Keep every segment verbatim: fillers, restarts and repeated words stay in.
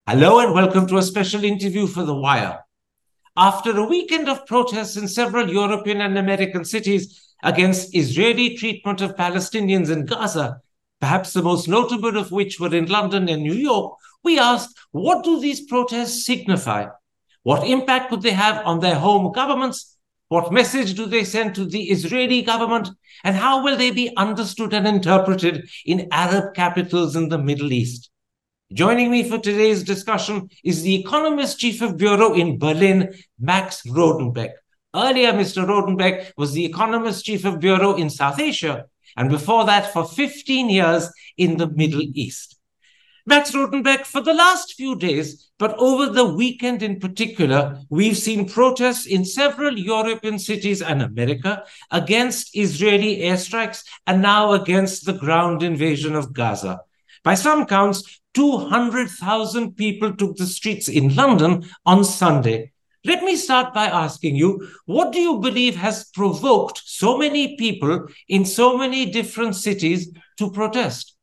Hello and welcome to a special interview for The Wire. After a weekend of protests in several European and American cities against Israeli treatment of Palestinians in Gaza, perhaps the most notable of which were in London and New York, we asked, what do these protests signify? What impact could they have on their home governments? What message do they send to the Israeli government? And how will they be understood and interpreted in Arab capitals in the Middle East? Joining me for today's discussion is the Economist Chief of Bureau in Berlin, Max Rodenbeck. Earlier, Mister Rodenbeck was the Economist Chief of Bureau in South Asia, and before that, for fifteen years in the Middle East. Max Rodenbeck, for the last few days, but over the weekend in particular, we've seen protests in several European cities and America against Israeli airstrikes and now against the ground invasion of Gaza. By some counts, two hundred thousand people took the streets in London on Sunday. Let me start by asking you, what do you believe has provoked so many people in so many different cities to protest?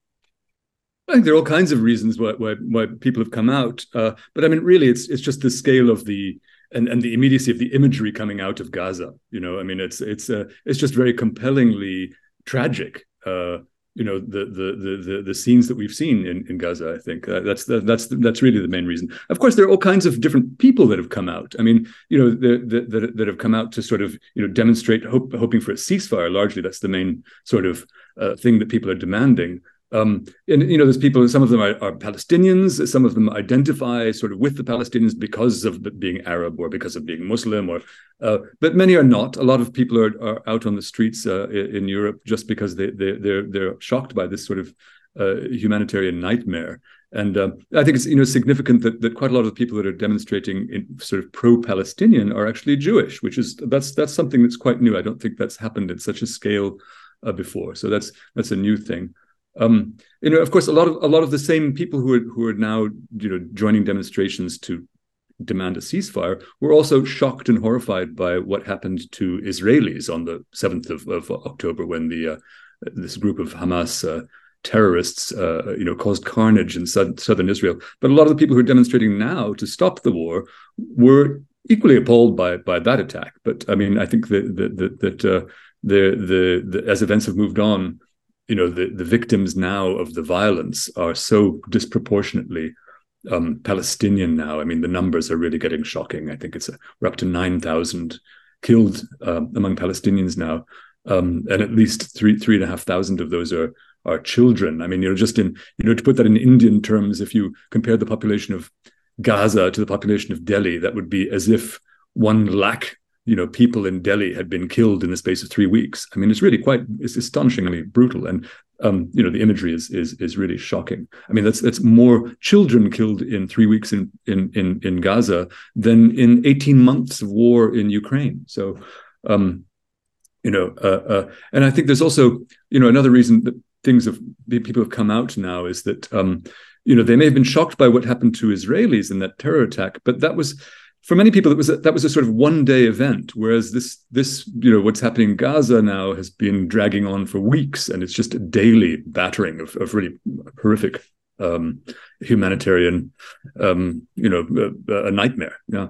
I think there are all kinds of reasons why why, why people have come out, uh, but I mean, really, it's it's just the scale of the and, and the immediacy of the imagery coming out of Gaza. You know, I mean, it's it's uh, it's just very compellingly tragic. Uh, you know, the, the the the the scenes that we've seen in, in Gaza. I think uh, that's the, that's that's really the main reason. Of course, there are all kinds of different people that have come out. I mean, you know, that that that have come out to sort of you know demonstrate hope, hoping for a ceasefire. Largely, that's the main sort of uh, thing that people are demanding. Um, and, you know, there's people, some of them are, are Palestinians, some of them identify sort of with the Palestinians because of being Arab or because of being Muslim, or uh, but many are not. A lot of people are, are out on the streets uh, in Europe just because they, they, they're, they're shocked by this sort of uh, humanitarian nightmare. And uh, I think it's, you know, significant that, that quite a lot of the people that are demonstrating in sort of pro-Palestinian are actually Jewish, which is, that's that's something that's quite new. I don't think that's happened at such a scale uh, before. So that's that's a new thing. Um, you know, of course, a lot of a lot of the same people who are who are now, you know, joining demonstrations to demand a ceasefire were also shocked and horrified by what happened to Israelis on the seventh of, of October, when the uh, this group of Hamas uh, terrorists, uh, you know, caused carnage in southern Israel. But a lot of the people who are demonstrating now to stop the war were equally appalled by by that attack. But I mean, I think that that that uh, the, the the as events have moved on, you know, the, the victims now of the violence are so disproportionately um, Palestinian now. I mean, the numbers are really getting shocking. I think it's a, we're up to nine thousand killed uh, among Palestinians now. Um, and at least three, three and a half thousand of those are are children. I mean, you know, just in, you know, to put that in Indian terms, if you compare the population of Gaza to the population of Delhi, that would be as if one lakh you know, people in Delhi had been killed in the space of three weeks. I mean, it's really quite, it's astonishingly brutal. And, um, you know, the imagery is is is really shocking. I mean, that's that's more children killed in three weeks in in in, in Gaza than in eighteen months of war in Ukraine. So, um, you know, uh, uh, and I think there's also, you know, another reason that things have, people have come out now is that, um, you know, they may have been shocked by what happened to Israelis in that terror attack, but that was, for many people, it was a, that was a sort of one-day event, whereas this, this, you know, what's happening in Gaza now has been dragging on for weeks, and it's just a daily battering of, of really horrific um, humanitarian, um, you know, a, a nightmare. Yeah.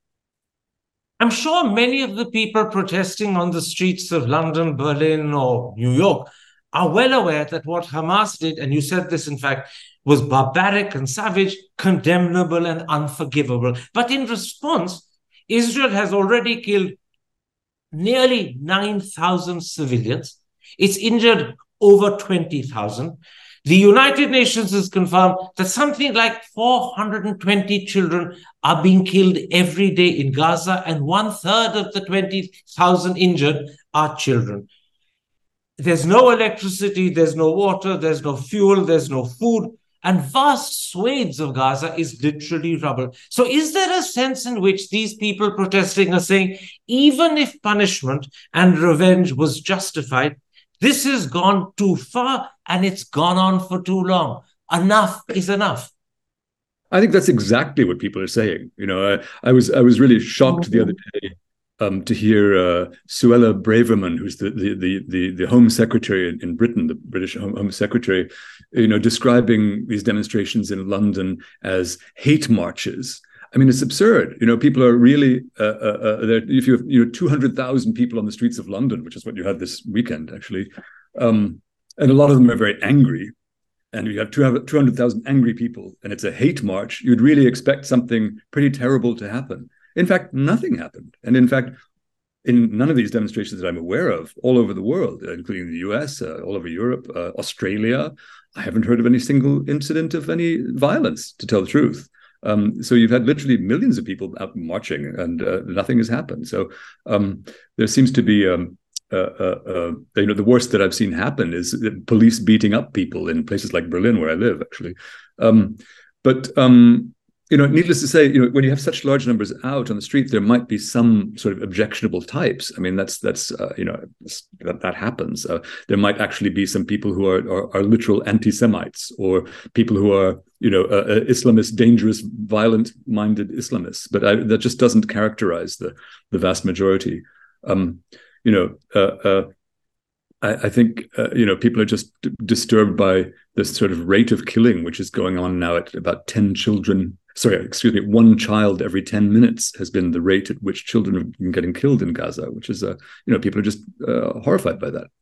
I'm sure many of the people protesting on the streets of London, Berlin, or New York are well aware that what Hamas did, and you said this, in fact, was barbaric and savage, condemnable and unforgivable. But in response, Israel has already killed nearly nine thousand civilians. It's injured over twenty thousand. The United Nations has confirmed that something like four hundred twenty children are being killed every day in Gaza, and one third of the twenty thousand injured are children. There's no electricity, there's no water, there's no fuel, there's no food. And vast swathes of Gaza is literally rubble. So is there a sense in which these people protesting are saying, even if punishment and revenge was justified, this has gone too far and it's gone on for too long. Enough is enough. I think that's exactly what people are saying. You know, I, I was I was really shocked mm-hmm. the other day um, to hear uh, Suella Braverman, who's the the the the, the Home Secretary in, in Britain, the British Home, Home Secretary, you know, describing these demonstrations in London as hate marches. I mean, it's absurd. You know, people are really uh, uh, uh, there. If you have you know two hundred thousand people on the streets of London, which is what you had this weekend, actually, um, and a lot of them are very angry. And you have two hundred thousand angry people, and it's a hate march, you'd really expect something pretty terrible to happen. In fact, nothing happened. And in fact, in none of these demonstrations that I'm aware of, all over the world, including the U S, uh, all over Europe, uh, Australia, I haven't heard of any single incident of any violence, to tell the truth. Um, so you've had literally millions of people out marching, and uh, nothing has happened. So um, there seems to be... Um, Uh, uh, uh, you know, the worst that I've seen happen is police beating up people in places like Berlin, where I live, actually. Um, but um, you know, needless to say, you know, when you have such large numbers out on the street, there might be some sort of objectionable types. I mean, that's that's uh, you know that that happens. Uh, there might actually be some people who are are, are literal anti-Semites, or people who are you know uh, uh, Islamist, dangerous, violent-minded Islamists. But I, that just doesn't characterize the the vast majority. Um, You know, uh, uh, I, I think, uh, you know, people are just d- disturbed by this sort of rate of killing, which is going on now at about ten children. Sorry, excuse me, one child every ten minutes has been the rate at which children have been getting killed in Gaza, which is, uh, you know, people are just uh, horrified by that.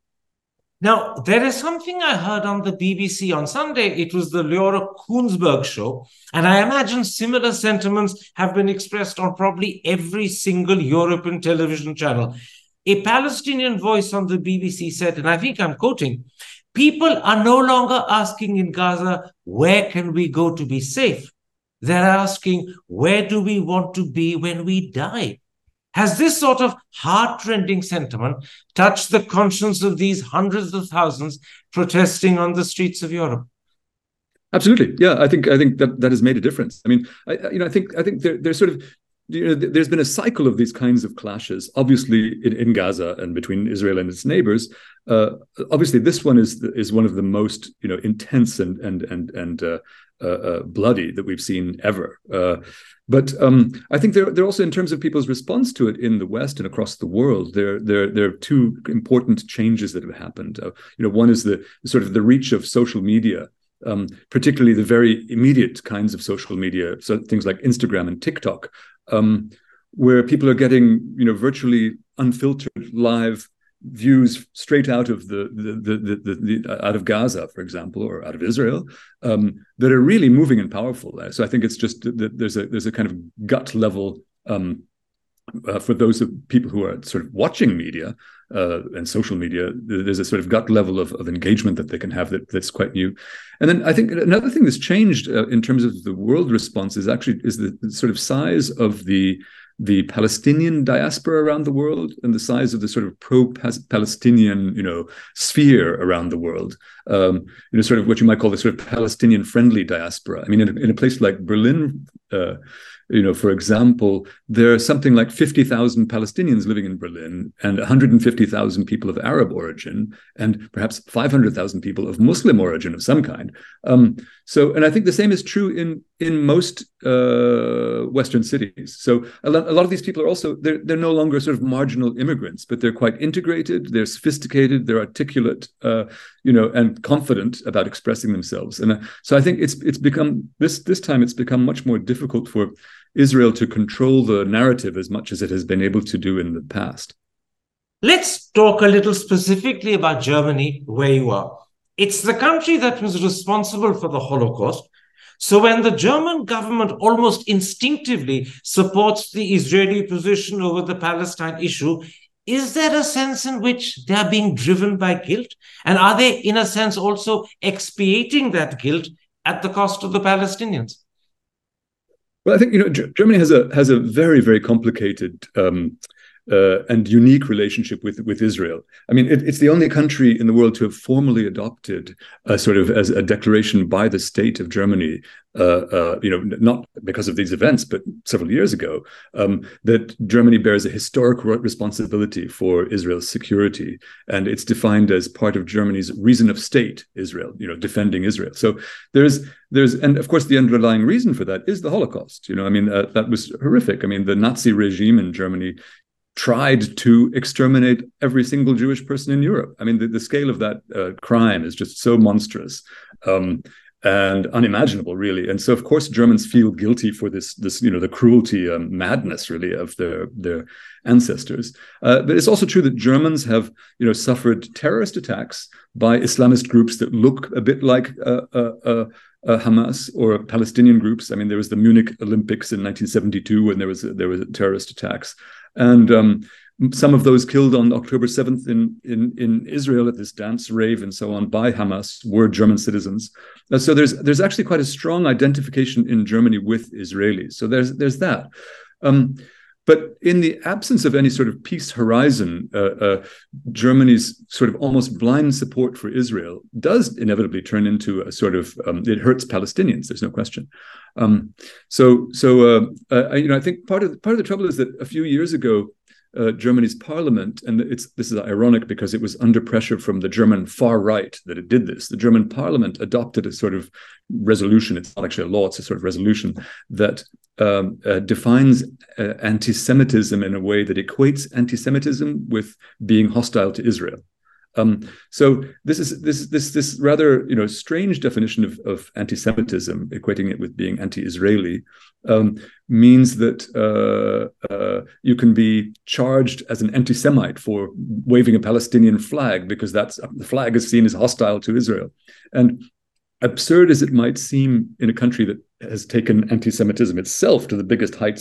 Now, there is something I heard on the B B C on Sunday. It was the Laura Kuenssberg show. And I imagine similar sentiments have been expressed on probably every single European television channel. A Palestinian voice on the B B C said, and I think I'm quoting, "People are no longer asking in Gaza, where can we go to be safe? They're asking, where do we want to be when we die?" Has this sort of heart-rending sentiment touched the conscience of these hundreds of thousands protesting on the streets of Europe? Absolutely, yeah. I think I think that that has made a difference. I mean, I, you know, I think I think there, there's sort of you know, there's been a cycle of these kinds of clashes, obviously in, in Gaza and between Israel and its neighbors. Uh, obviously, this one is is one of the most you know intense and and and and uh, uh, uh, bloody that we've seen ever. Uh, but um, I think there there also, in terms of people's response to it in the West and across the world, there there there are two important changes that have happened. Uh, you know, one is the sort of the reach of social media. Um, particularly the very immediate kinds of social media, so things like Instagram and TikTok, um, where people are getting, you know, virtually unfiltered live views straight out of the the the, the, the, the out of Gaza, for example, or out of Israel, um, that are really moving and powerful. So I think it's just that there's a there's a kind of gut level um, uh, for those of people who are sort of watching media. Uh, and social media, there's a sort of gut level of, of engagement that they can have that, that's quite new. And then I think another thing that's changed uh, in terms of the world response is actually is the, the sort of size of the the Palestinian diaspora around the world, and the size of the sort of pro-Palestinian, you know, sphere around the world. Um, you know, sort of what you might call the sort of Palestinian-friendly diaspora. I mean, in a, in a place like Berlin, uh, you know, for example, there are something like fifty thousand Palestinians living in Berlin, and one hundred fifty thousand people of Arab origin, and perhaps five hundred thousand people of Muslim origin of some kind. Um, so, and I think the same is true in in most uh, Western cities. So a lot, a lot of these people are also, they're, they're no longer sort of marginal immigrants, but they're quite integrated, they're sophisticated, they're articulate, uh, you know, and confident about expressing themselves. And uh, so I think it's it's become, this this time it's become much more difficult for Israel to control the narrative as much as it has been able to do in the past. Let's talk a little specifically about Germany, where you are. It's the country that was responsible for the Holocaust. So when the German government almost instinctively supports the Israeli position over the Palestine issue, is there a sense in which they are being driven by guilt? And are they, in a sense, also expiating that guilt at the cost of the Palestinians? Well, I think, you know, G- Germany has a has a very, very complicated um, uh, and unique relationship with with Israel. I mean, it, it's the only country in the world to have formally adopted a sort of as a declaration by the state of Germany, uh, uh, you know, not because of these events, but several years ago, um, that Germany bears a historic responsibility for Israel's security, and it's defined as part of Germany's reason of state, Israel, you know, defending Israel. So there's there's and of course the underlying reason for that is the Holocaust. You know, I mean, uh, that was horrific. I mean, the Nazi regime in Germany tried to exterminate every single Jewish person in Europe. I mean, the, the scale of that uh, crime is just so monstrous. Um, and unimaginable, really. And so, of course, Germans feel guilty for this, this you know, the cruelty, um, madness, really, of their their ancestors. Uh, but it's also true that Germans have, you know, suffered terrorist attacks by Islamist groups that look a bit like uh, uh, uh, uh, Hamas or Palestinian groups. I mean, there was the Munich Olympics in nineteen seventy-two when there was there was terrorist attacks, and um, some of those killed on October seventh in, in, in Israel at this dance rave and so on by Hamas were German citizens. Uh, so there's there's actually quite a strong identification in Germany with Israelis. So there's there's that. Um, but in the absence of any sort of peace horizon, uh, uh, Germany's sort of almost blind support for Israel does inevitably turn into a sort of um, it hurts Palestinians. There's no question. Um, so so uh, uh, you know I think part of part of the trouble is that a few years ago, Uh, Germany's parliament, and it's this is ironic because it was under pressure from the German far right that it did this. The German parliament adopted a sort of resolution. It's not actually a law; it's a sort of resolution that um, uh, defines uh, anti-Semitism in a way that equates anti-Semitism with being hostile to Israel. Um, so this is this this this rather you know strange definition of, of anti-Semitism, equating it with being anti-Israeli, um, means that uh, uh, you can be charged as an anti-Semite for waving a Palestinian flag because that's the flag is seen as hostile to Israel. And absurd as it might seem in a country that has taken anti-Semitism itself to the biggest heights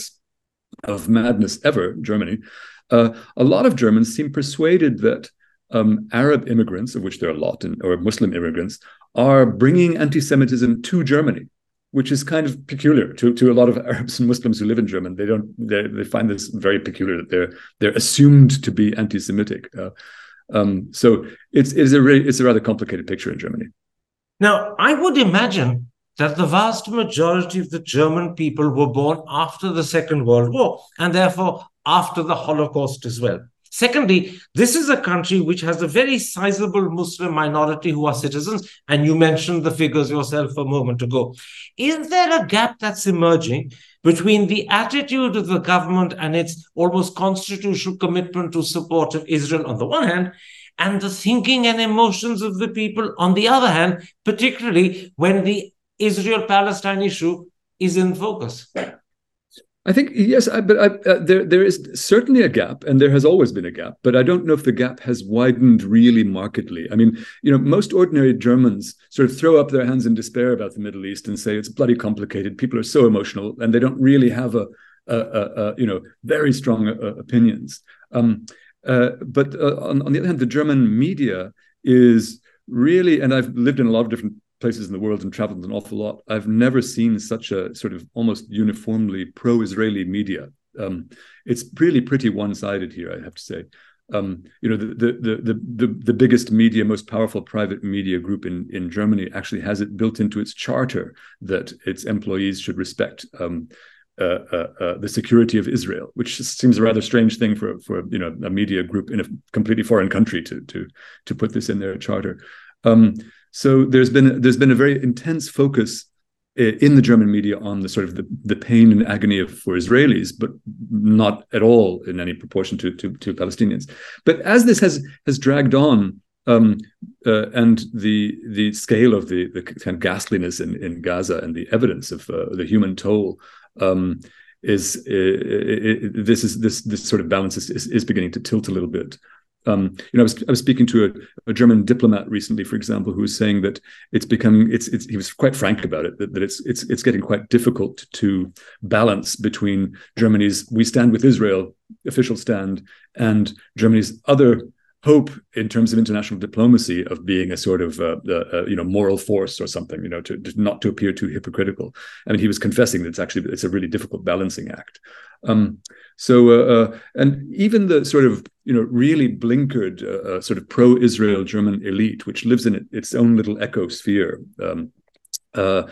of madness ever, Germany, uh, a lot of Germans seem persuaded that Um, Arab immigrants, of which there are a lot, and, or Muslim immigrants, are bringing anti-Semitism to Germany, which is kind of peculiar to, to a lot of Arabs and Muslims who live in Germany. They don't they, they find this very peculiar that they're they're assumed to be anti-Semitic. Uh, um, so it's it's a really, it's a rather complicated picture in Germany. Now, I would imagine that the vast majority of the German people were born after the Second World War, and therefore after the Holocaust as well. Secondly, this is a country which has a very sizable Muslim minority who are citizens, and you mentioned the figures yourself a moment ago. Is there a gap that's emerging between the attitude of the government and its almost constitutional commitment to support of Israel on the one hand, and the thinking and emotions of the people on the other hand, particularly when the Israel-Palestine issue is in focus? I think, yes, I, but I, uh, there there is certainly a gap, and there has always been a gap, but I don't know if the gap has widened really markedly. I mean, you know, most ordinary Germans sort of throw up their hands in despair about the Middle East and say it's bloody complicated. People are so emotional, and they don't really have a, a, a, a you know, very strong uh, opinions. Um, uh, but uh, on, on the other hand, the German media is really, and I've lived in a lot of different places in the world and traveled an awful lot. I've never seen such a sort of almost uniformly pro-Israeli media. Um, it's really pretty one-sided here, I have to say. Um, you know, the, the the the the biggest media, most powerful private media group in in Germany actually has it built into its charter that its employees should respect um, uh, uh, uh, the security of Israel, which seems a rather strange thing for for you know a media group in a completely foreign country to to to put this in their charter. Um, So there's been there's been a very intense focus in the German media on the sort of the, the pain and agony of for Israelis, but not at all in any proportion to to, to Palestinians. But as this has has dragged on, um, uh, and the the scale of the the kind of ghastliness in, in Gaza and the evidence of uh, the human toll um, is uh, it, it, this is this this sort of balance is, is, is beginning to tilt a little bit. Um, you know, I was I was speaking to a, a German diplomat recently, for example, who was saying that it's becoming it's it's he was quite frank about it that, that it's it's it's getting quite difficult to balance between Germany's "we stand with Israel" official stand and Germany's other hope in terms of international diplomacy of being a sort of uh, uh, uh, you know moral force or something, you know, to, to not to appear too hypocritical. I mean, he was confessing that it's actually it's a really difficult balancing act. Um, so uh, uh, and even the sort of you know really blinkered uh, uh, sort of pro-Israel German elite, which lives in it, its own little echo sphere, um, uh,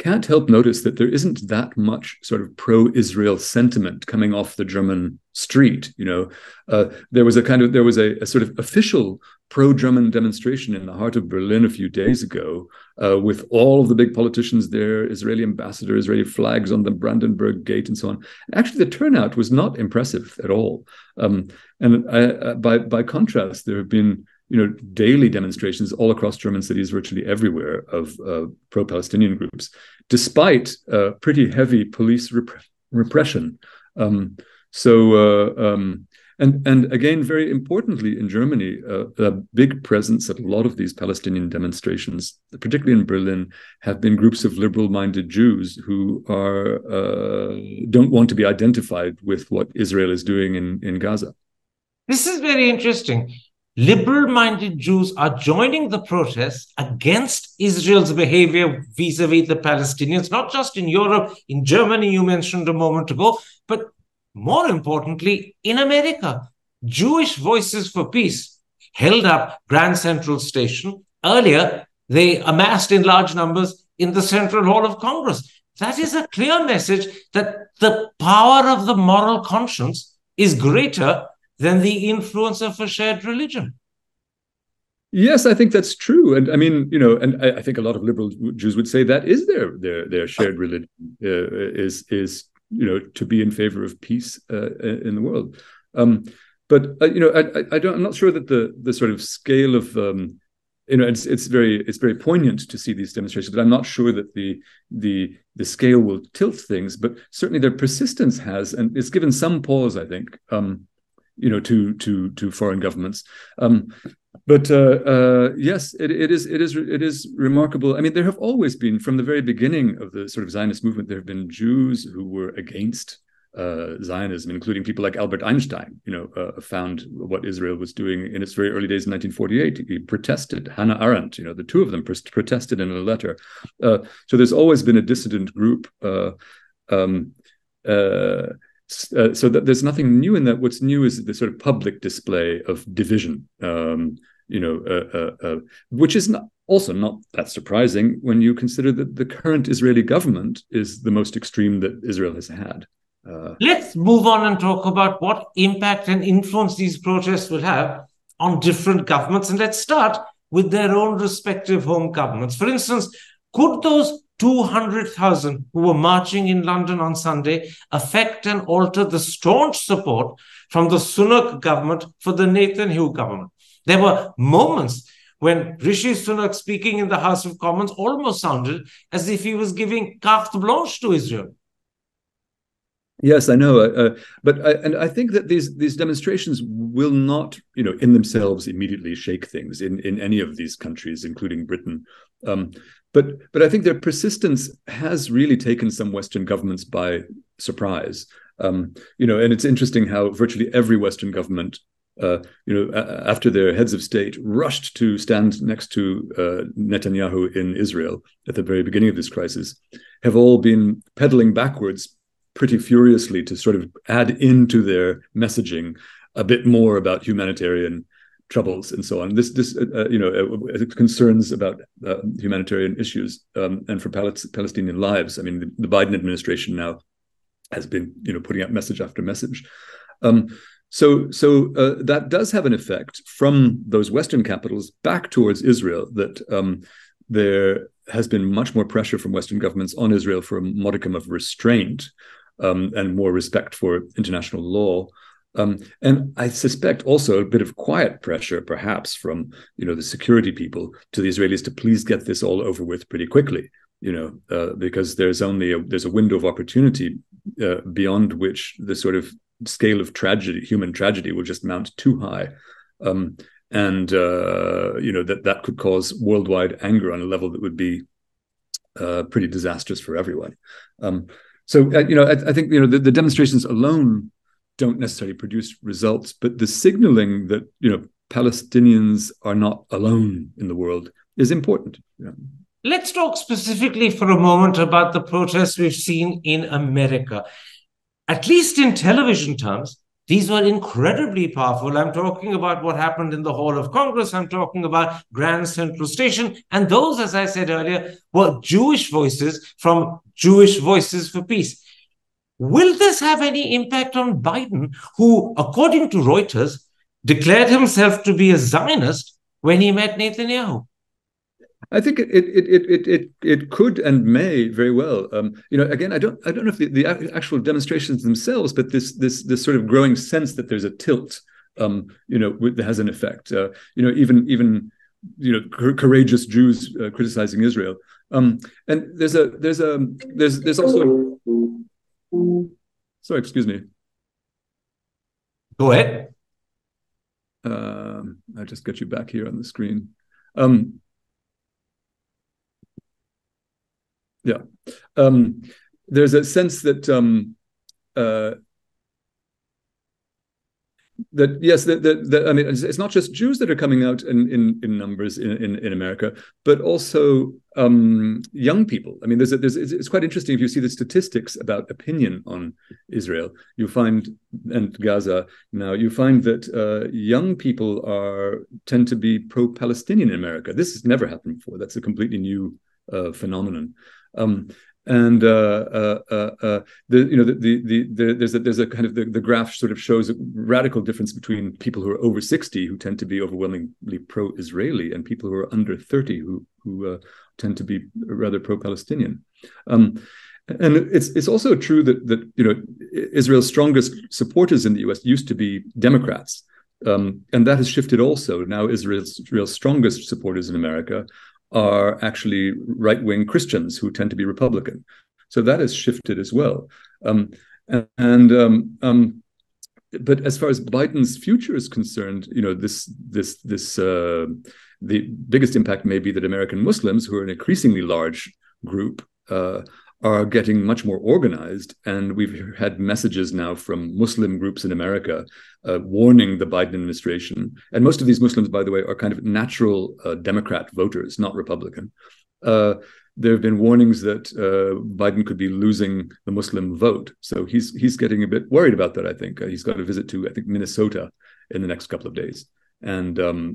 can't help notice that there isn't that much sort of pro-Israel sentiment coming off the German street. You know, uh, there was a kind of there was a, a sort of official pro-German demonstration in the heart of Berlin a few days ago, uh, with all of the big politicians there, Israeli ambassador, Israeli flags on the Brandenburg Gate, and so on. Actually, the turnout was not impressive at all. Um, and I, uh, by by contrast, there have been, you know, daily demonstrations all across German cities, virtually everywhere, of uh, pro-Palestinian groups, despite uh, pretty heavy police rep- repression. Um, so, uh, um, and and again, very importantly, in Germany, uh, a big presence at a lot of these Palestinian demonstrations, particularly in Berlin, have been groups of liberal-minded Jews who are uh, don't want to be identified with what Israel is doing in, in Gaza. This is very interesting. Liberal-minded Jews are joining the protests against Israel's behavior vis-a-vis the Palestinians, not just in Europe, in Germany, you mentioned a moment ago, but more importantly, in America. Jewish Voices for Peace held up Grand Central Station. Earlier, they amassed in large numbers in the Central Hall of Congress. That is a clear message that the power of the moral conscience is greater than the influence of a shared religion. Yes, I think that's true. And I mean, you know, and I, I think a lot of liberal Jews would say that is their their their shared religion, uh, is, is, you know, to be in favor of peace uh, in the world. Um, but, uh, you know, I, I don't, I'm not sure that the the sort of scale of, um, you know, it's it's very it's very poignant to see these demonstrations, but I'm not sure that the the the scale will tilt things. But certainly their persistence has, and it's given some pause, I think, um, you know, to to to foreign governments. Um, but uh, uh, yes, it, it is it is it is remarkable. I mean, there have always been, from the very beginning of the sort of Zionist movement, there have been Jews who were against uh, Zionism, including people like Albert Einstein. You know, uh, found what Israel was doing in its very early days in nineteen forty-eight. He protested. Hannah Arendt, you know, the two of them pr- protested in a letter. Uh, so there's always been a dissident group. Uh, um, uh, Uh, so that there's nothing new in that. What's new is the sort of public display of division, um, you know, uh, uh, uh, which is not, also not that surprising when you consider that the current Israeli government is the most extreme that Israel has had. Uh, Let's move on and talk about what impact and influence these protests will have on different governments. And let's start with their own respective home governments. For instance, could those two hundred thousand who were marching in London on Sunday affect and alter the staunch support from the Sunak government for the Netanyahu government? There were moments when Rishi Sunak, speaking in the House of Commons, almost sounded as if he was giving carte blanche to Israel. Yes, I know, uh, but I, and I think that these these demonstrations will not, you know, in themselves immediately shake things in in any of these countries, including Britain. Um, but but I think their persistence has really taken some Western governments by surprise. Um, you know, and it's interesting how virtually every Western government, uh, you know, a- after their heads of state rushed to stand next to uh, Netanyahu in Israel at the very beginning of this crisis, have all been pedaling backwards pretty furiously to sort of add into their messaging a bit more about humanitarian troubles and so on. This, this, uh, you know, uh, concerns about uh, humanitarian issues um, and for Pal- Palestinian lives. I mean, the, the Biden administration now has been, you know, putting out message after message. Um, so, so uh, that does have an effect from those Western capitals back towards Israel. That um, there has been much more pressure from Western governments on Israel for a modicum of restraint. Um, and more respect for international law. Um, and I suspect also a bit of quiet pressure, perhaps, from, you know, the security people to the Israelis to please get this all over with pretty quickly, you know, uh, because there's only a, there's a window of opportunity uh, beyond which the sort of scale of tragedy, human tragedy, will just mount too high. Um, and, uh, you know, that, that could cause worldwide anger on a level that would be uh, pretty disastrous for everyone. Um, So, uh, you know, I, I think, you know, the, the demonstrations alone don't necessarily produce results, but the signaling that, you know, Palestinians are not alone in the world is important. You know. Let's talk specifically for a moment about the protests we've seen in America. At least in television terms, These were incredibly powerful. I'm talking about what happened in the Hall of Congress. I'm talking about Grand Central Station. And those, as I said earlier, were Jewish voices from Jewish Voices for Peace. Will this have any impact on Biden, who, according to Reuters, declared himself to be a Zionist when he met Netanyahu? I think it it it it it it could and may very well. Um, you know, again, I don't I don't know if the, the actual demonstrations themselves, but this this this sort of growing sense that there's a tilt, um, you know, that has an effect. Uh, you know, even even you know, courageous Jews uh, criticizing Israel. Um, and there's a there's a there's there's also. Sorry, excuse me. Go ahead. Um, I just got you back here on the screen. Um, Yeah, um, there's a sense that um, uh, that yes, that, that, that I mean, it's, it's not just Jews that are coming out in in, in numbers in, in, in America, but also um, young people. I mean, there's a, there's it's quite interesting if you see the statistics about opinion on Israel. You find and Gaza now you find that uh, young people are tend to be pro-Palestinian in America. This has never happened before. That's a completely new uh, phenomenon. Um, and uh, uh, uh, uh, the you know the, the the the there's a there's a kind of the, the graph sort of shows a radical difference between people who are over sixty who tend to be overwhelmingly pro-Israeli and people who are under thirty who who uh, tend to be rather pro-Palestinian. Um, and it's it's also true that that you know Israel's strongest supporters in the U S used to be Democrats, um, and that has shifted also. Now Israel's Israel's strongest supporters in America are actually right-wing Christians who tend to be Republican. So that has shifted as well. Um, and um, um, but as far as Biden's future is concerned, you know, this this this uh, the biggest impact may be that American Muslims, who are an increasingly large group, uh, are getting much more organized. And we've had messages now from Muslim groups in America uh, warning the Biden administration. And most of these Muslims, by the way, are kind of natural uh, Democrat voters, not Republican. Uh, there have been warnings that uh, Biden could be losing the Muslim vote. So he's he's getting a bit worried about that, I think. Uh, he's got a visit to, I think, Minnesota in the next couple of days. And um,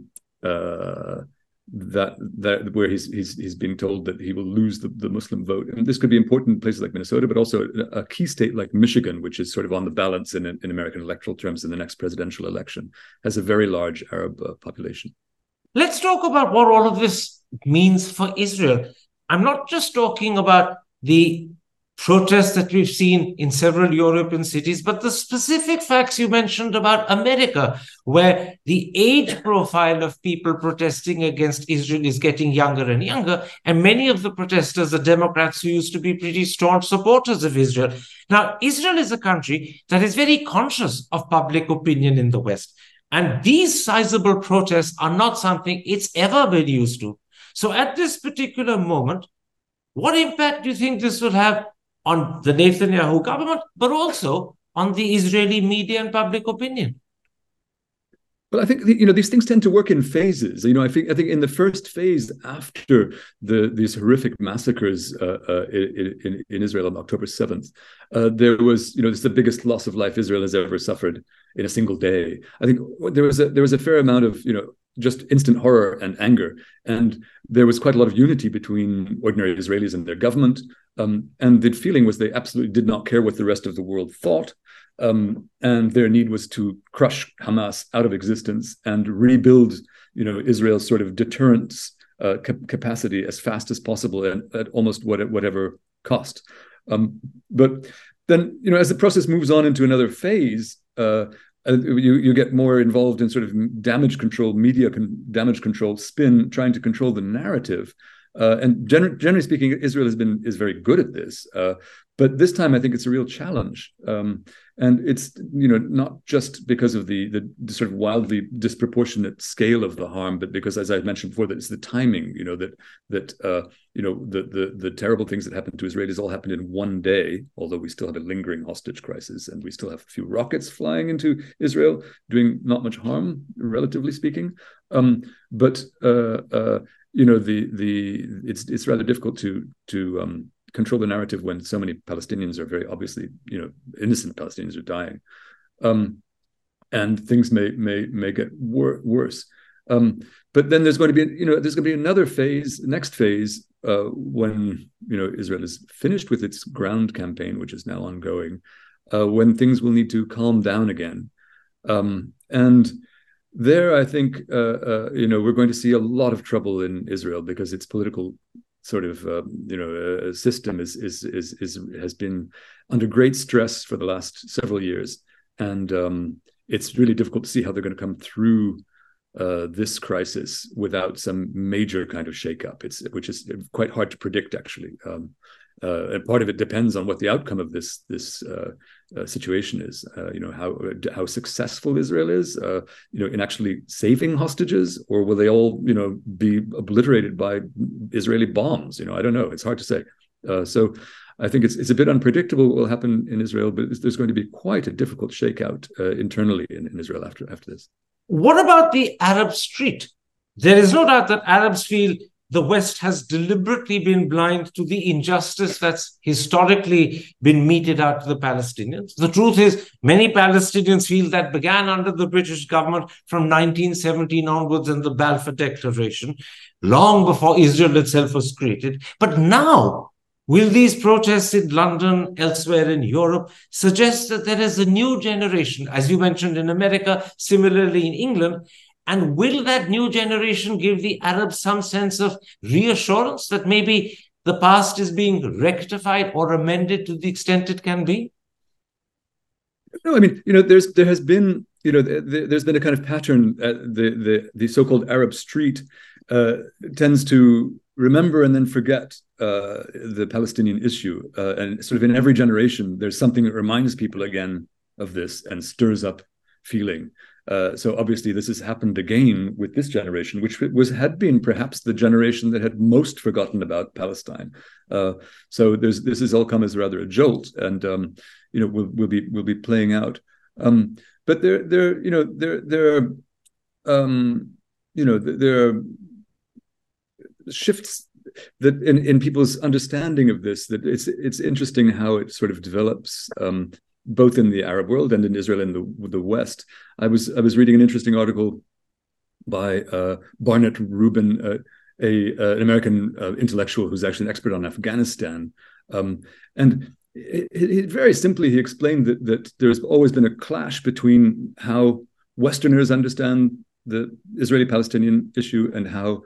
uh, that that where he's he's he's being told that he will lose the, the Muslim vote. And this could be important in places like Minnesota, but also a, a key state like Michigan, which is sort of on the balance in, in American electoral terms in the next presidential election, has a very large Arab uh, population. Let's talk about what all of this means for Israel. I'm not just talking about the protests that we've seen in several European cities, but the specific facts you mentioned about America, where the age profile of people protesting against Israel is getting younger and younger, and many of the protesters are Democrats who used to be pretty staunch supporters of Israel. Now, Israel is a country that is very conscious of public opinion in the West, and these sizable protests are not something it's ever been used to. So at this particular moment, what impact do you think this will have on the Netanyahu government, but also on the Israeli media and public opinion? Well, I think you know these things tend to work in phases. You know, I think I think in the first phase after the these horrific massacres uh, uh, in, in Israel on October seventh, uh, there was you know this is the biggest loss of life Israel has ever suffered in a single day. I think there was a there was a fair amount of you know just instant horror and anger, and there was quite a lot of unity between ordinary Israelis and their government. Um, and the feeling was they absolutely did not care what the rest of the world thought. Um, and their need was to crush Hamas out of existence and rebuild, you know, Israel's sort of deterrence uh, ca- capacity as fast as possible and at almost what, whatever cost. Um, but then, you know, as the process moves on into another phase, uh, you you get more involved in sort of damage control, media con- damage control spin, trying to control the narrative. Uh, and gener- generally speaking, Israel has been is very good at this. Uh, but this time, I think it's a real challenge. Um, and it's you know not just because of the, the the sort of wildly disproportionate scale of the harm, but because, as I mentioned before, that it's the timing. You know that that uh, you know the the the terrible things that happened to Israelis all happened in one day. Although we still have a lingering hostage crisis, and we still have a few rockets flying into Israel, doing not much harm, relatively speaking. Um, but uh, uh, you know the the it's it's rather difficult to to um, control the narrative when so many Palestinians are very obviously you know innocent Palestinians are dying. Um, and things may may may get wor- worse. Um, but then there's going to be, you know, there's going to be another phase, next phase, uh, when, you know, Israel is finished with its ground campaign, which is now ongoing, uh, when things will need to calm down again. Um, and there, I think, uh, uh, you know, we're going to see a lot of trouble in Israel because its political sort of, uh, you know, uh, system is, is is is has been under great stress for the last several years, and um, it's really difficult to see how they're going to come through uh, this crisis without some major kind of shakeup. It's which is quite hard to predict, actually. Um, Uh, and part of it depends on what the outcome of this this uh, uh, situation is. Uh, you know, how how successful Israel is, uh, you know, in actually saving hostages, or will they all, you know, be obliterated by Israeli bombs? You know, I don't know. It's hard to say. Uh, so I think it's it's a bit unpredictable what will happen in Israel, but there's going to be quite a difficult shakeout uh, internally in, in Israel after after this. What about the Arab street? There is no doubt that Arabs feel the West has deliberately been blind to the injustice that's historically been meted out to the Palestinians. The truth is, many Palestinians feel that began under the British government from nineteen seventeen onwards in the Balfour Declaration, long before Israel itself was created. But now, will these protests in London, elsewhere in Europe, suggest that there is a new generation, as you mentioned in America, similarly in England? And will that new generation give the Arabs some sense of reassurance that maybe the past is being rectified or amended to the extent it can be? No, I mean, you know, there's there has been, you know, there, there's been a kind of pattern. Uh, the the the so-called Arab street uh, tends to remember and then forget uh, the Palestinian issue, uh, and sort of in every generation, there's something that reminds people again of this and stirs up feeling. Uh, so obviously this has happened again with this generation, which was had been perhaps the generation that had most forgotten about Palestine. Uh, so there's this has all come as rather a jolt, and um, you know will will be will be playing out. Um, but there there you know there there are um, you know there are shifts that in, in people's understanding of this, that it's it's interesting how it sort of develops. Um, both in the Arab world and in Israel and the the West. I was I was reading an interesting article by uh, Barnett Rubin, uh, a uh, an American uh, intellectual who's actually an expert on Afghanistan, um, and it, it, very simply he explained that that there's always been a clash between how Westerners understand the Israeli-Palestinian issue and how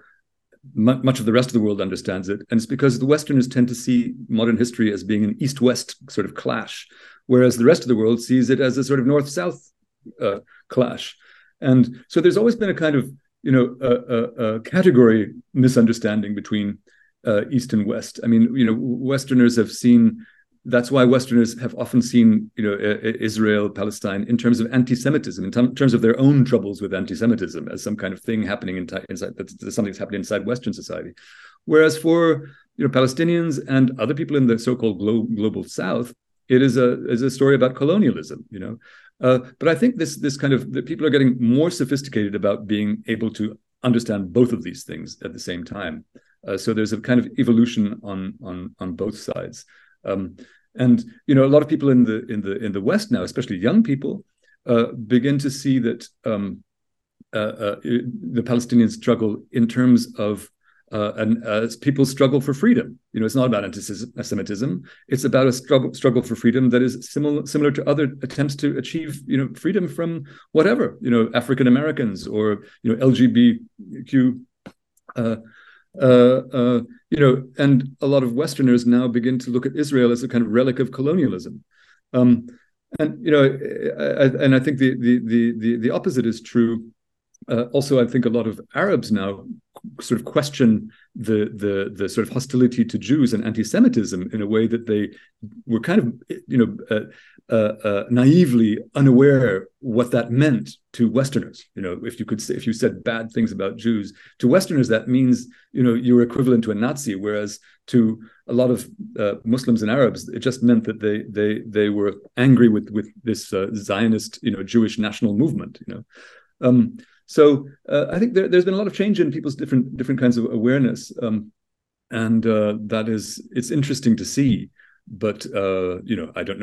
mu- much of the rest of the world understands it, and it's because the Westerners tend to see modern history as being an East-West sort of clash, whereas the rest of the world sees it as a sort of north-south uh, clash. And so there's always been a kind of, you know, a, a, a category misunderstanding between uh, East and West. I mean, you know, Westerners have seen, that's why Westerners have often seen, you know, Israel, Palestine in terms of anti-Semitism, in t- terms of their own troubles with anti-Semitism as some kind of thing happening in t- inside, that's something that's happening inside Western society. Whereas for, you know, Palestinians and other people in the so-called glo- global South, it is a is a story about colonialism, you know. Uh, but I think this this kind of the people are getting more sophisticated about being able to understand both of these things at the same time. Uh, so there's a kind of evolution on on on both sides. Um, and you know, a lot of people in the in the in the West now, especially young people, uh, begin to see that um, uh, uh, the Palestinian struggle in terms of Uh, and uh, people struggle for freedom. You know, it's not about anti-Semitism. It's about a struggle struggle for freedom that is similar similar to other attempts to achieve, you know, freedom from whatever. You know, African Americans or you know L G B T Q. Uh, uh, uh, you know, and a lot of Westerners now begin to look at Israel as a kind of relic of colonialism. Um, and you know, I, I, and I think the the the the, the opposite is true. Uh, also, I think a lot of Arabs now sort of question the the the sort of hostility to Jews and anti-Semitism in a way that they were kind of, you know, uh, uh, uh, naively unaware what that meant to Westerners. You know, if you could say, if you said bad things about Jews to Westerners, that means, you know, you're equivalent to a Nazi, whereas to a lot of uh, Muslims and Arabs, it just meant that they they they were angry with with this uh, Zionist, you know, Jewish national movement. You know. Um, So uh, I think there, there's been a lot of change in people's different different kinds of awareness, um, and uh, that is it's interesting to see. But uh, you know, I don't know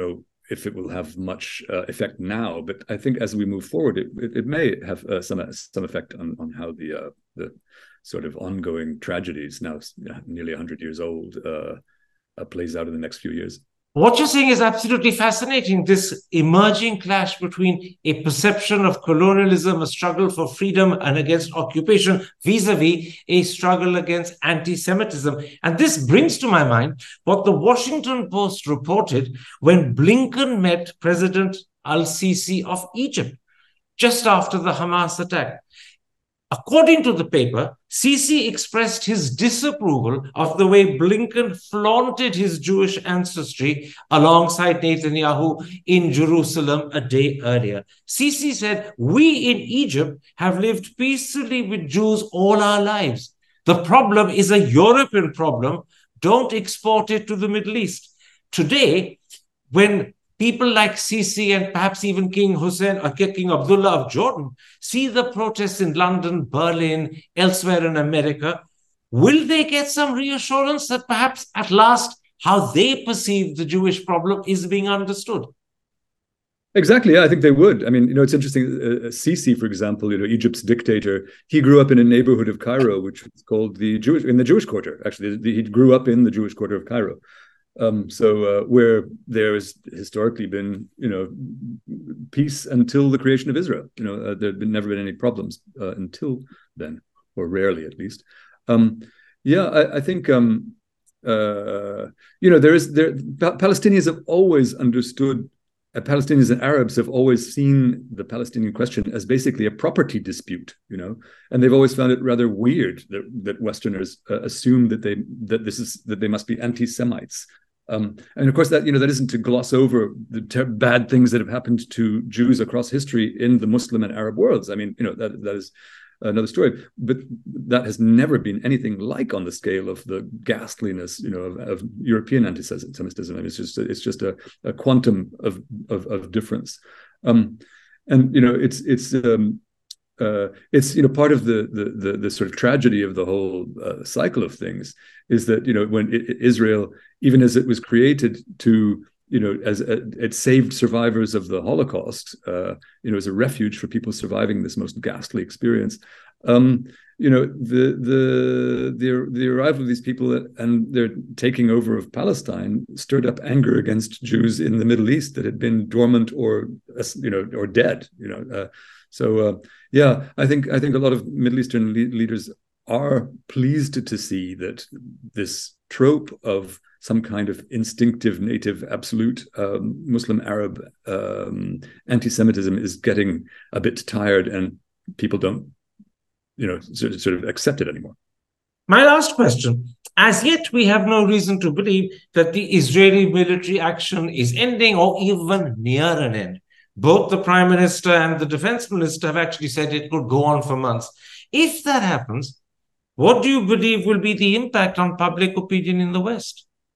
if it will have much uh, effect now, but I think as we move forward, it, it, it may have uh, some some effect on on how the uh, the sort of ongoing tragedies, now nearly one hundred years old, uh, uh, plays out in the next few years. What you're saying is absolutely fascinating. This emerging clash between a perception of colonialism, a struggle for freedom and against occupation, vis-a-vis a struggle against anti-Semitism. And this brings to my mind what the Washington Post reported when Blinken met President al-Sisi of Egypt just after the Hamas attack. According to the paper, Sisi expressed his disapproval of the way Blinken flaunted his Jewish ancestry alongside Netanyahu in Jerusalem a day earlier. Sisi said, "We in Egypt have lived peacefully with Jews all our lives. The problem is a European problem. Don't export it to the Middle East." Today, when people like Sisi and perhaps even King Hussein or King Abdullah of Jordan see the protests in London, Berlin, elsewhere in America, will they get some reassurance that perhaps at last how they perceive the Jewish problem is being understood? Exactly. Yeah, I think they would. I mean, you know, it's interesting. Uh, Sisi, for example, you know, Egypt's dictator, he grew up in a neighborhood of Cairo, which is called the Jewish, in the Jewish Quarter. Actually, he grew up in the Jewish Quarter of Cairo. Um, so uh, where there has historically been, you know, peace until the creation of Israel. You know, uh, there had been, never been any problems uh, until then, or rarely at least. Um, yeah, I, I think, um, uh, you know, there is there. Palestinians have always understood. Uh, Palestinians and Arabs have always seen the Palestinian question as basically a property dispute. You know, and they've always found it rather weird that that Westerners uh, assume that they that this is that they must be anti-Semites. Um, and of course, that you know that isn't to gloss over the ter- bad things that have happened to Jews across history in the Muslim and Arab worlds. I mean, you know that that is another story. But that has never been anything like on the scale of the ghastliness, you know, of, of European anti-Semitism. I mean, it's just it's just a, a quantum of of, of difference. Um, and you know, it's it's. Um, Uh, it's you know part of the, the the the sort of tragedy of the whole uh, cycle of things is that you know when it, Israel, even as it was created to you know as a, it saved survivors of the Holocaust, uh, you know as a refuge for people surviving this most ghastly experience. Um, you know the the the the arrival of these people and their taking over of Palestine stirred up anger against Jews in the Middle East that had been dormant or you know or dead. You know. Uh, So uh, yeah, I think I think a lot of Middle Eastern le- leaders are pleased to see that this trope of some kind of instinctive, native, absolute um, Muslim Arab um, anti-Semitism is getting a bit tired, and people don't, you know, sort of, sort of accept it anymore. My last question. As yet, we have no reason to believe that the Israeli military action is ending or even near an end. Both the Prime Minister and the Defense Minister have actually said it could go on for months. If that happens, what do you believe will be the impact on public opinion in the West?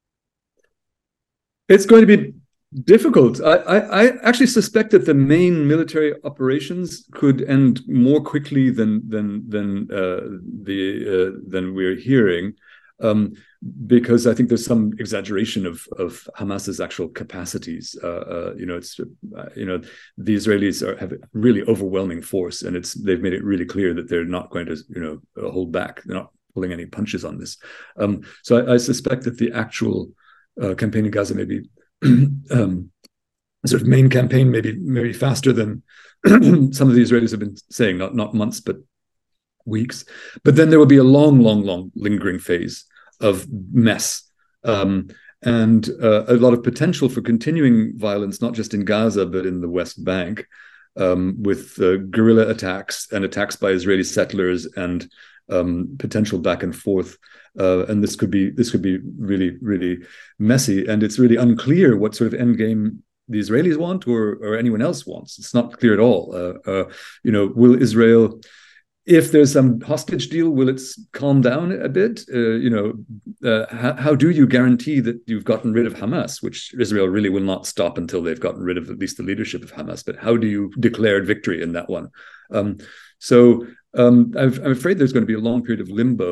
It's going to be difficult. I, I, I actually suspect that the main military operations could end more quickly than than than uh, the uh, than we're hearing. Um, because I think there's some exaggeration of of Hamas's actual capacities. Uh, uh, you know, it's uh, you know the Israelis are, have a really overwhelming force, and it's they've made it really clear that they're not going to you know hold back. They're not pulling any punches on this. Um, so I, I suspect that the actual uh, campaign in Gaza may be um, sort of main campaign, maybe maybe faster than some of the Israelis have been saying, not not months but weeks. But then there will be a long, long, long lingering phase of mess um, and uh, a lot of potential for continuing violence, not just in Gaza, but in the West Bank, um, with uh, guerrilla attacks and attacks by Israeli settlers and um, potential back and forth. Uh, and this could be this could be really, really messy. And it's really unclear what sort of end game the Israelis want or, or anyone else wants. It's not clear at all. Uh, uh, you know, will Israel... If there's some hostage deal, will it calm down a bit? Uh, you know, uh, how, how do you guarantee that you've gotten rid of Hamas, which Israel really will not stop until they've gotten rid of at least the leadership of Hamas? But how do you declare victory in that one? Um, so um, I've, I'm afraid there's going to be a long period of limbo.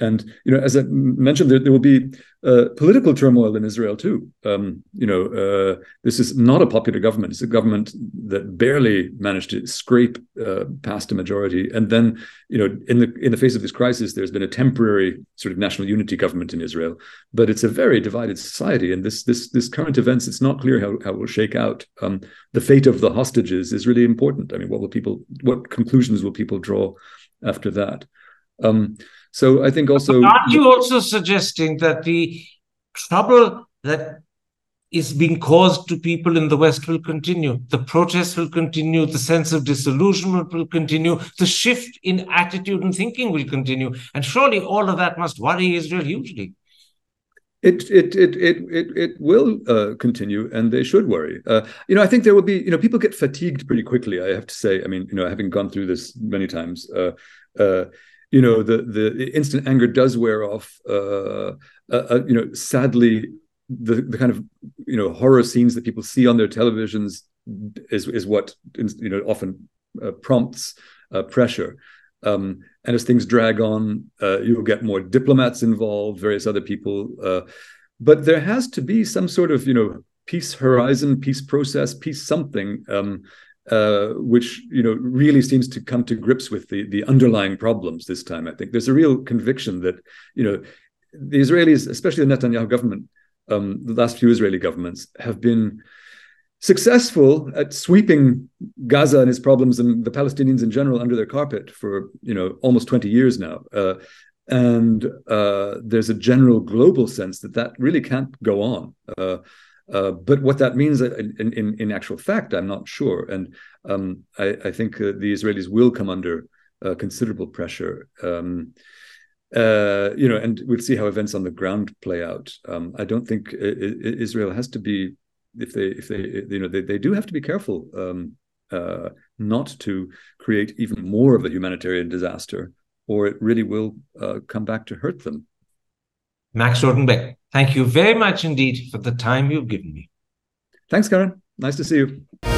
And, you know, as I mentioned, there, there will be uh, political turmoil in Israel too. Um, you know, uh, this is not a popular government. It's a government that barely managed to scrape uh, past a majority. And then, you know, in the in the face of this crisis, there's been a temporary sort of national unity government in Israel. But it's a very divided society. And this this this current events, it's not clear how, how it will shake out. Um, the fate of the hostages is really important. I mean, what will people, what conclusions will people draw after that? Um, So I think also... But aren't you also suggesting that the trouble that is being caused to people in the West will continue? The protests will continue, the sense of disillusionment will continue, the shift in attitude and thinking will continue. And surely all of that must worry Israel hugely. It it it it it it will uh, continue, and they should worry. Uh, you know, I think there will be, you know, people get fatigued pretty quickly, I have to say. I mean, you know, having gone through this many times, uh, uh, you know, the, the instant anger does wear off. Uh, uh, uh, you know, sadly, the, the kind of, you know, horror scenes that people see on their televisions is, is what, you know, often uh, prompts uh, pressure. Um, and as things drag on, uh, you'll get more diplomats involved, various other people. Uh, but there has to be some sort of, you know, peace horizon, peace process, peace something, um, Uh, which, you know, really seems to come to grips with the the underlying problems this time. I think there's a real conviction that, you know, the Israelis, especially the Netanyahu government, um, the last few Israeli governments, have been successful at sweeping Gaza and its problems and the Palestinians in general under their carpet for, you know, almost twenty years now. Uh, and uh, there's a general global sense that that really can't go on. Uh, Uh, but what that means in, in, in actual fact, I'm not sure. And um, I, I think uh, the Israelis will come under uh, considerable pressure. Um, uh, you know, and we'll see how events on the ground play out. Um, I don't think Israel has to be, if they, if they, you know, they, they do have to be careful um, uh, not to create even more of a humanitarian disaster, or it really will uh, come back to hurt them. Max Rodenbeck, thank you very much indeed for the time you've given me. Thanks, Karen. Nice to see you.